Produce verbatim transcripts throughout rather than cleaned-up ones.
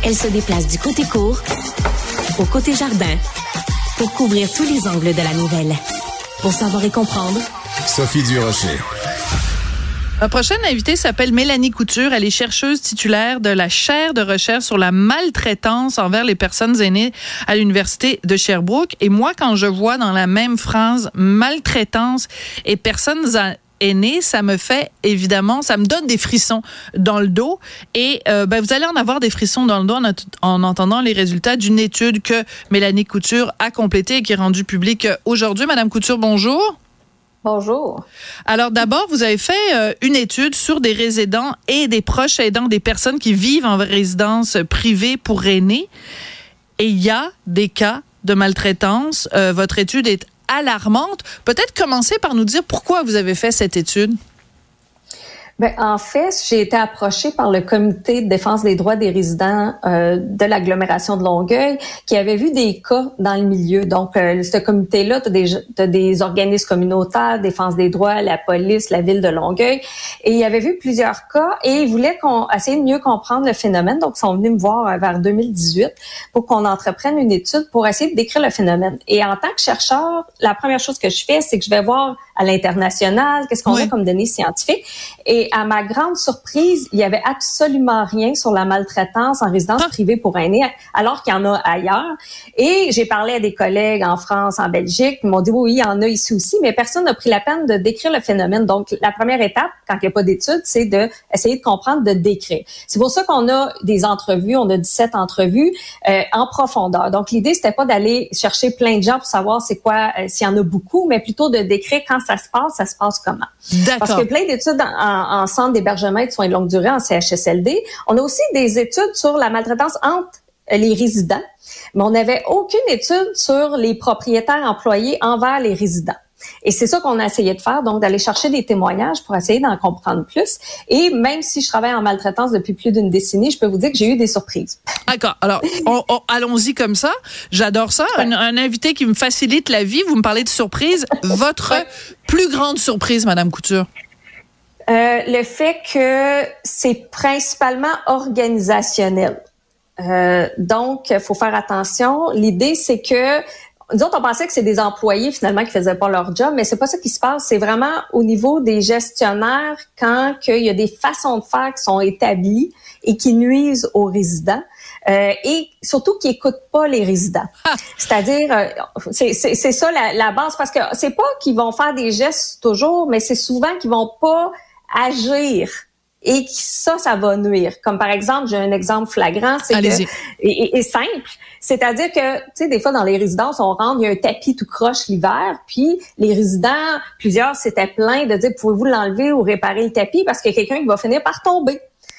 Elle se déplace du côté court au côté jardin pour couvrir tous les angles de la nouvelle. Pour savoir et comprendre, Sophie Durocher. Ma prochaine invitée s'appelle Mélanie Couture. Elle est chercheuse titulaire de la chaire de recherche sur la maltraitance envers les personnes aînées à l'Université de Sherbrooke. Et moi, quand je vois dans la même phrase maltraitance et personnes aînées, ça me fait évidemment, ça me donne des frissons dans le dos. Et euh, ben, vous allez en avoir des frissons dans le dos en, en entendant les résultats d'une étude que Mélanie Couture a complétée et qui est rendue publique aujourd'hui. Madame Couture, bonjour. Bonjour. Alors d'abord, vous avez fait euh, une étude sur des résidents et des proches aidants des personnes qui vivent en résidence privée pour aînés. Et il y a des cas de maltraitance. Euh, votre étude est alarmante. Peut-être commencer par nous dire pourquoi vous avez fait cette étude. Ben, en fait, j'ai été approchée par le Comité de défense des droits des résidents euh, de l'agglomération de Longueuil qui avait vu des cas dans le milieu. Donc, euh, ce comité-là, tu as des, t'as des organismes communautaires, défense des droits, la police, la ville de Longueuil. Et il avait vu plusieurs cas et ils voulaient qu'on essaye de mieux comprendre le phénomène. Donc, ils sont venus me voir euh, vers deux mille dix-huit pour qu'on entreprenne une étude pour essayer de décrire le phénomène. Et en tant que chercheur, la première chose que je fais, c'est que je vais voir à l'international, qu'est-ce qu'on oui. a comme données scientifiques. Et à ma grande surprise, il y avait absolument rien sur la maltraitance en résidence ah. privée pour aînés, alors qu'il y en a ailleurs. Et j'ai parlé à des collègues en France, en Belgique, ils m'ont dit oui, il y en a ici aussi, mais personne n'a pris la peine de décrire le phénomène. Donc, la première étape, quand il n'y a pas d'études, c'est de essayer de comprendre, de décrire. C'est pour ça qu'on a des entrevues, on a dix-sept entrevues euh, en profondeur. Donc, l'idée, c'était pas d'aller chercher plein de gens pour savoir c'est quoi, euh, s'il y en a beaucoup, mais plutôt de décrire quand ça se passe, ça se passe comment. D'accord. Parce que plein d'études en, en, en centre d'hébergement et de soins de longue durée, en C H S L D. On a aussi des études sur la maltraitance entre les résidents, mais on n'avait aucune étude sur les propriétaires employés envers les résidents. Et c'est ça qu'on a essayé de faire, donc d'aller chercher des témoignages pour essayer d'en comprendre plus. Et même si je travaille en maltraitance depuis plus d'une décennie, je peux vous dire que j'ai eu des surprises. D'accord. Alors, on, on, allons-y comme ça. J'adore ça. Ouais. Un, un invité qui me facilite la vie. Vous me parlez de surprise. Votre ouais. plus grande surprise, Madame Couture? Euh, le fait que c'est principalement organisationnel. Euh, donc, il faut faire attention. L'idée, c'est que nous autres, on pensait que c'est des employés, finalement, qui faisaient pas leur job, mais c'est pas ça qui se passe. C'est vraiment au niveau des gestionnaires quand il y a des façons de faire qui sont établies et qui nuisent aux résidents. Euh, et surtout qui écoutent pas les résidents. Ah. C'est-à-dire, euh, c'est, c'est, c'est ça la, la base, parce que c'est pas qu'ils vont faire des gestes toujours, mais c'est souvent qu'ils vont pas agir. Et que ça, ça va nuire. Comme par exemple, j'ai un exemple flagrant, c'est Allez-y. que et, et, et simple, c'est-à-dire que tu sais des fois dans les résidences, on rentre, il y a un tapis tout croche l'hiver, puis les résidents, plusieurs s'étaient plaints de dire pouvez-vous l'enlever ou réparer le tapis parce qu'il y a quelqu'un qui va finir par tomber.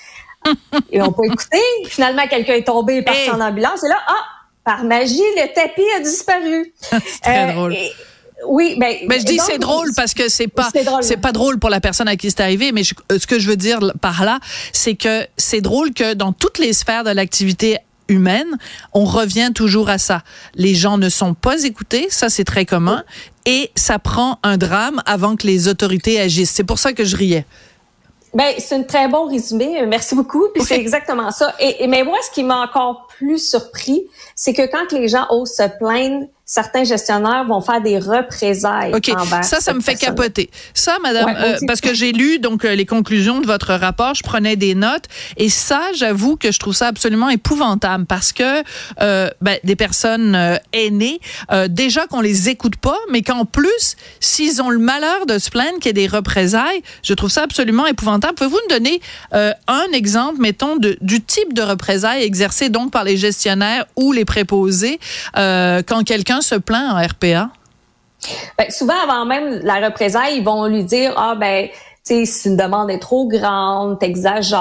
Et on peut écouter, finalement quelqu'un est tombé et est parti hey. en ambulance et là ah, par magie, le tapis a disparu. C'est très euh, drôle. Et, Oui, ben, mais je dis donc, c'est drôle parce que c'est pas c'est, c'est pas drôle pour la personne à qui c'est arrivé, mais je, ce que je veux dire par là, c'est que c'est drôle que dans toutes les sphères de l'activité humaine, on revient toujours à ça. Les gens ne sont pas écoutés, ça c'est très commun, et ça prend un drame avant que les autorités agissent. C'est pour ça que je riais. Ben, c'est un très bon résumé. Merci beaucoup. Puis oui. c'est exactement ça. Et, et mais moi, ce qui m'a encore plus surpris, c'est que quand les gens osent se plaindre, certains gestionnaires vont faire des représailles. OK. Envers ça, ça me fait personne. capoter. Ça, madame, ouais, euh, parce que j'ai lu donc euh, les conclusions de votre rapport, je prenais des notes et ça, j'avoue que je trouve ça absolument épouvantable parce que euh, ben, des personnes euh, aînées, euh, déjà qu'on les écoute pas, mais qu'en plus, s'ils ont le malheur de se plaindre qu'il y ait des représailles, je trouve ça absolument épouvantable. Pouvez-vous nous donner euh, un exemple, mettons, de, du type de représailles exercées donc par les gestionnaires ou les préposés euh, quand quelqu'un se plaint en R P A? Ben, souvent, avant même la représaille, ils vont lui dire « Ah, ben, tu sais, si une demande est trop grande, t'exagères. »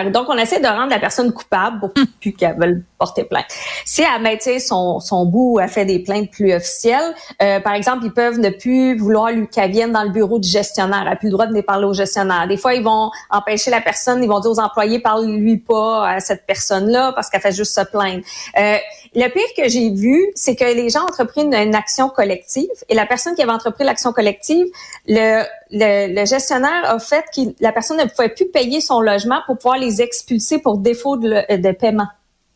Donc, on essaie de rendre la personne coupable pour plus qu'elle veuille porter plainte. Si elle met, tu sais, son, son bout ou elle fait des plaintes plus officielles, euh, par exemple, ils peuvent ne plus vouloir lui qu'elle vienne dans le bureau du gestionnaire. Elle n'a plus le droit de venir parler au gestionnaire. Des fois, ils vont empêcher la personne, ils vont dire aux employés, parle-lui pas à cette personne-là parce qu'elle fait juste se plaindre. Euh, le pire que j'ai vu, c'est que les gens ont entrepris une, une action collective et la personne qui avait entrepris l'action collective, le, le, le gestionnaire a fait que la personne ne pouvait plus payer son logement pour pouvoir les expulser pour défaut de, de paiement.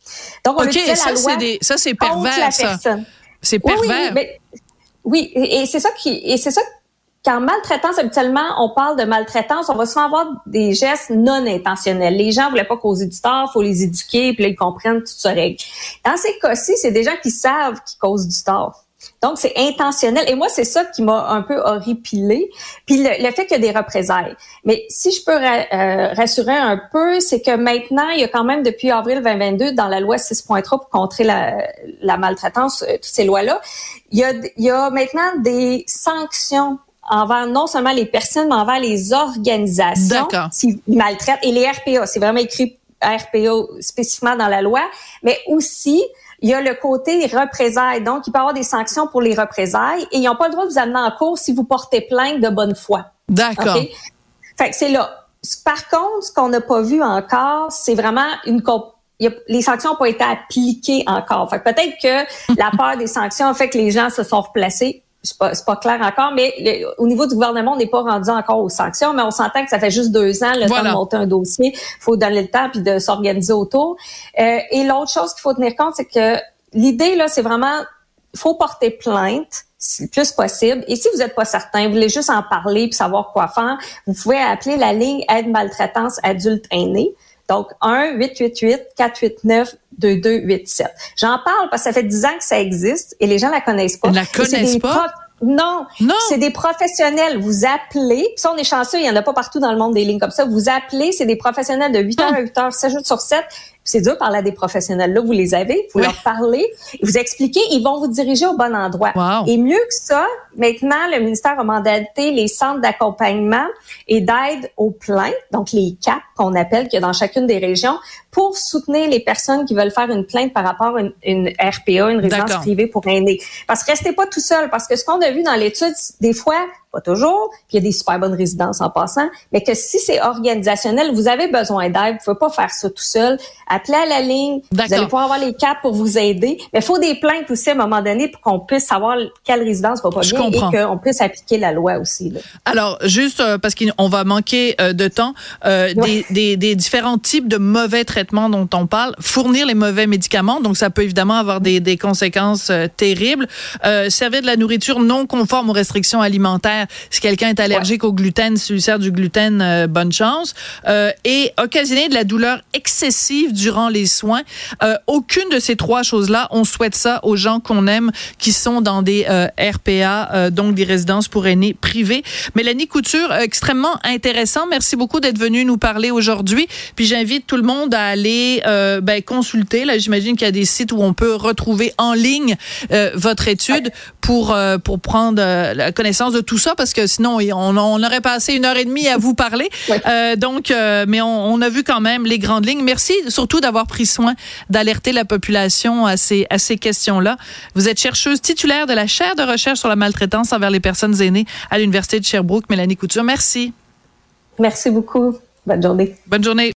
Donc, on OK, utilisait ça, la loi c'est des, ça, c'est contre pervers, la ça. personne. C'est Oui, pervers. oui, mais, oui, et c'est ça qui, et c'est ça qu'en maltraitance, habituellement, on parle de maltraitance, on va souvent avoir des gestes non intentionnels. Les gens voulaient pas causer du tort, faut les éduquer, puis là, ils comprennent, tout se règle. Dans ces cas-ci, c'est des gens qui savent qu'ils causent du tort. Donc, c'est intentionnel. Et moi, c'est ça qui m'a un peu horripilée. Puis le, le fait qu'il y a des représailles. Mais si je peux ra- euh, rassurer un peu, c'est que maintenant, il y a quand même, depuis avril vingt vingt-deux, dans la loi six point trois pour contrer la, la maltraitance, euh, toutes ces lois-là, il y a, il y a maintenant des sanctions envers non seulement les personnes, mais envers les organisations qui maltraitent. Et les R P A, c'est vraiment écrit R P A spécifiquement dans la loi, mais aussi... il y a le côté représailles. Donc, il peut y avoir des sanctions pour les représailles et ils n'ont pas le droit de vous amener en cours si vous portez plainte de bonne foi. D'accord. Okay? Fait que c'est là. Par contre, ce qu'on n'a pas vu encore, c'est vraiment une... Comp- il y a, les sanctions n'ont pas été appliquées encore. Fait que peut-être que la peur des sanctions a fait que les gens se sont replacés. C'est pas, c'est pas clair encore, mais le, au niveau du gouvernement, on n'est pas rendu encore aux sanctions, mais on s'entend que ça fait juste deux ans le voilà. temps de monter un dossier. Il faut donner le temps puis de s'organiser autour. Euh, et l'autre chose qu'il faut tenir compte, c'est que l'idée, là, c'est vraiment, il faut porter plainte le plus possible. Et si vous n'êtes pas certain, vous voulez juste en parler puis savoir quoi faire, vous pouvez appeler la ligne aide maltraitance adulte aîné. Donc, un huit huit huit quatre huit neuf deux deux huit sept. J'en parle parce que ça fait dix ans que ça existe et les gens la connaissent pas. Ils la connaissent pas? Pro- non, non, c'est des professionnels. Vous appelez, puis ça, on est chanceux, il y en a pas partout dans le monde des lignes comme ça. Vous appelez, c'est des professionnels de huit heures à huit heures, sept jours sur sept. C'est dur de parler à des professionnels. Là, vous les avez, vous oui. leur parlez, vous expliquez, ils vont vous diriger au bon endroit. Wow. Et mieux que ça, maintenant, le ministère a mandaté les centres d'accompagnement et d'aide aux plaintes, donc les C A P qu'on appelle, qu'il y a dans chacune des régions, pour soutenir les personnes qui veulent faire une plainte par rapport à une, une R P A, une résidence D'accord. privée pour aînés. Parce que restez pas tout seul, parce que ce qu'on a vu dans l'étude, des fois, pas toujours, puis il y a des super bonnes résidences en passant, mais que si c'est organisationnel, vous avez besoin d'aide, vous pouvez pas faire ça tout seul. Appelez à la ligne, D'accord. vous allez pouvoir avoir les C A P pour vous aider, mais il faut des plaintes aussi à un moment donné pour qu'on puisse savoir quelle résidence va pas Je bien comprends. et qu'on puisse appliquer la loi aussi. Là. Alors, juste euh, parce qu'on va manquer euh, de temps, euh, ouais. des, des, des différents types de mauvais traitements dont on parle, fournir les mauvais médicaments, donc ça peut évidemment avoir des, des conséquences euh, terribles, euh, servir de la nourriture non conforme aux restrictions alimentaires. Si quelqu'un est allergique ouais. au gluten, si lui sert du gluten, euh, bonne chance. Euh, et occasionner de la douleur excessive durant les soins. Euh, aucune de ces trois choses-là, on souhaite ça aux gens qu'on aime qui sont dans des euh, R P A, euh, donc des résidences pour aînés privées. Mélanie Couture, euh, extrêmement intéressant. Merci beaucoup d'être venue nous parler aujourd'hui. Puis j'invite tout le monde à aller euh, ben, consulter. Là, j'imagine qu'il y a des sites où on peut retrouver en ligne euh, votre étude ouais. pour euh, pour prendre euh, la connaissance de tout ça, parce que sinon, on, on aurait passé une heure et demie à vous parler. Oui. Euh, donc, euh, mais on, on a vu quand même les grandes lignes. Merci surtout d'avoir pris soin d'alerter la population à ces, à ces questions-là. Vous êtes chercheuse titulaire de la chaire de recherche sur la maltraitance envers les personnes aînées à l'Université de Sherbrooke. Mélanie Couture, merci. Merci beaucoup. Bonne journée. Bonne journée.